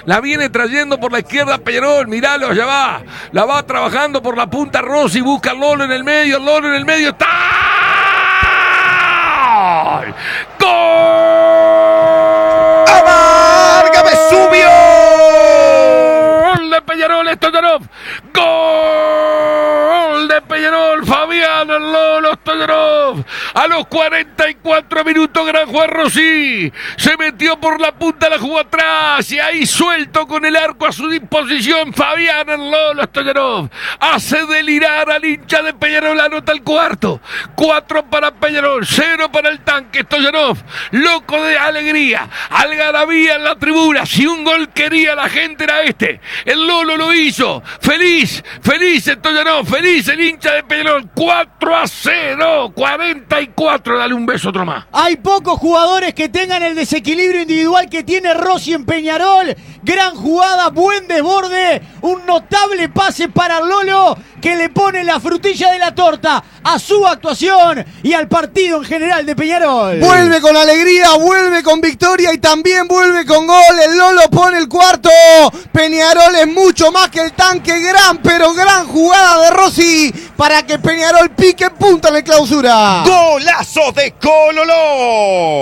La viene trayendo por la izquierda Peñarol. Miralo, allá va. La va trabajando por la punta Rossi. Busca al Lolo en el medio. El Lolo en el medio. ¡Está! ¡Gol! ¡Avárgame, subió! ¡Gol de Peñarol, Stoyanov! ¡Gol de Peñarol! Fabián el Lolo Stoyanov. A los 44 minutos, gran Juan Rossi se metió por la punta, la jugó atrás y ahí suelto con el arco a su disposición. Fabián el Lolo Stoyanov hace delirar al hincha de Peñarol, anota el cuarto. 4 para Peñarol, 0 para el tanque. Stoyanov, loco de alegría, algarabía en la tribuna. Si un gol quería la gente era este. El Lolo lo hizo. Feliz, feliz Stoyanov, feliz el hincha de Peñarol. 4-0, 44. Dale un beso, otro más. Hay pocos jugadores que tengan el desequilibrio individual que tiene Rossi en Peñarol. Gran jugada, buen desborde, un notable pase para Lolo que le pone la frutilla de la torta a su actuación y al partido en general de Peñarol. Vuelve con alegría, vuelve con victoria y también vuelve con gol. El Lolo pone el cuarto. Peñarol es mucho más que el tanque. Gran, pero gran jugada de Rossi para que Peñarol pique punta en la clausura. ¡Golazo de Cololó!